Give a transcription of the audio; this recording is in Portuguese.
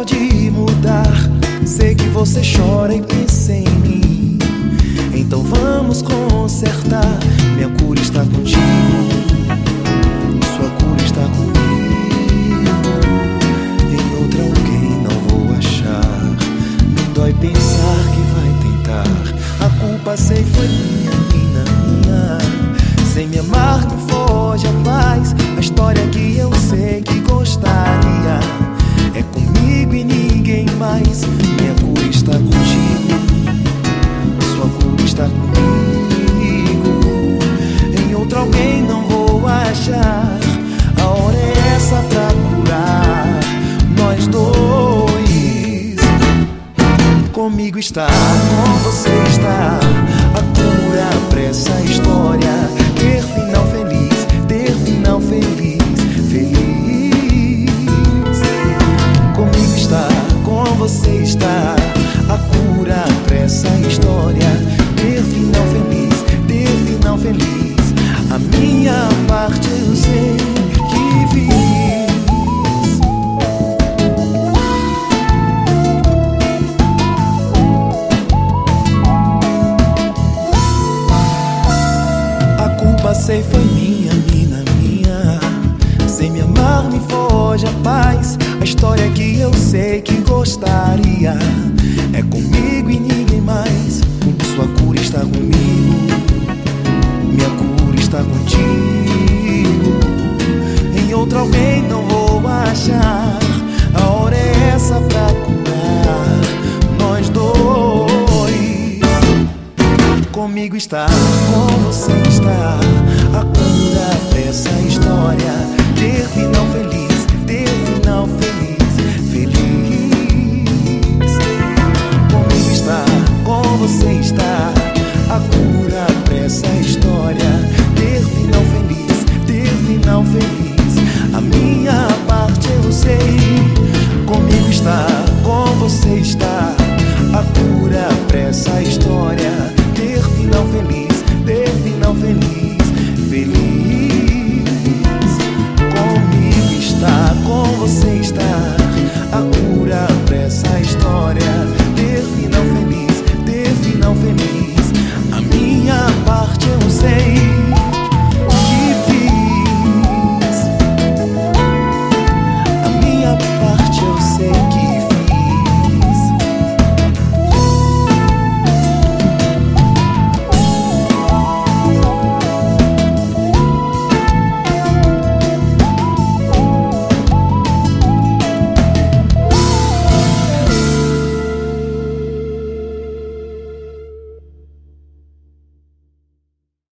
pode mudar. Sei que você chora e pensa em mim, então vamos consertar. Minha cura está contigo, sua cura está comigo. Em outra alguém não vou achar. Me dói pensar que vai tentar. A culpa sei foi minha. Sem me amar me foge a paz. A história que eu sei que gostaria é comigo e ninguém mais. Minha cura está contigo, sua cura está comigo. Em outro alguém não vou achar. A hora é essa pra curar nós dois. Comigo está, com você está. A cura pra essa história ter final feliz, ter final feliz, feliz. Comigo está, com você está. A cura pra essa história ter final feliz, ter final feliz. A minha parte eu sei que fiz. Sei foi minha. Sem me amar me foge a paz. A história que eu sei que gostaria é comigo e ninguém mais. Sua cura está comigo, minha cura está contigo. Em outro alguém não vou achar. A hora é essa pra curar nós dois. Comigo está, com você está. A cura pra essa história ter final feliz, ter final feliz, feliz. Comigo está, com você está. A cura pra essa história ter final feliz, ter final feliz. A minha parte eu sei. Comigo está, com você está. A cura pra essa história ter final feliz, ter final feliz, feliz. Comigo está, com você está.